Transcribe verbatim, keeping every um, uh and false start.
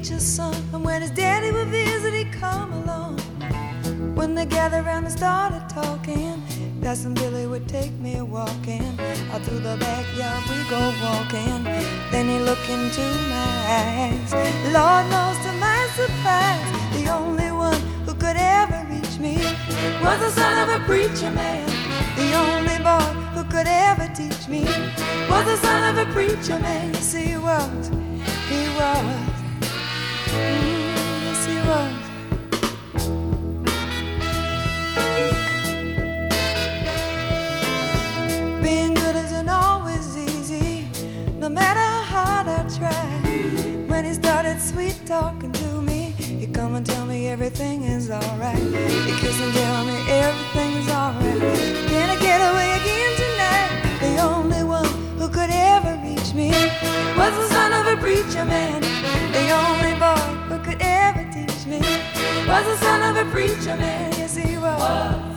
preacher's son. And when his daddy would visit, he'd come along. When they gathered around and started talking, Cousin Billy would take me walking. Out through the backyard we go walking. Then he looked into my eyes. Lord knows to my surprise, the only one who could ever reach me was the son of a preacher man. The only boy who could ever teach me was the son of a preacher man. Yes, he was, he was, mm, yes, he was. Being good isn't always easy, no matter how hard I try. When he started sweet talking to me, he'd come and tell me everything is alright. He'd kiss and tell me everything is alright. Can I get away again tonight? The only one who could ever reach me was the son of a preacher man. The only boy who could ever teach me was the son of a preacher man. Yes, he was.